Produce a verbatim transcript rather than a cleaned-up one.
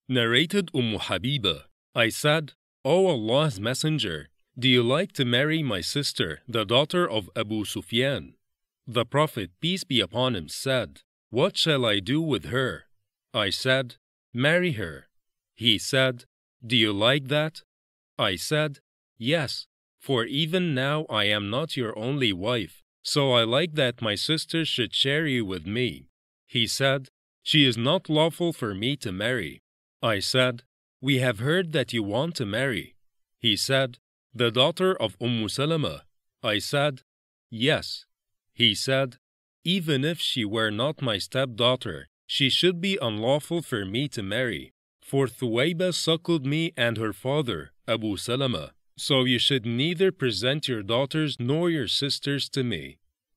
Narrated Umm Habiba, I said, O Allah's Messenger, do you like to marry my sister, the daughter of Abu Sufyan? The Prophet, peace be upon him, said, What shall I do with her? I said, Marry her. He said, Do you like that? I said, Yes, for even now I am not your only wife, so I like that my sister should share you with me. He said, She is not lawful for me to marry. I said, We have heard that you want to marry. He said, The daughter of Umm Salama. I said, Yes. He said, Even if she were not my stepdaughter, she should be unlawful for me to marry. For Thuwayba suckled me and her father, Abu Salama, so you should neither present your daughters nor your sisters to me.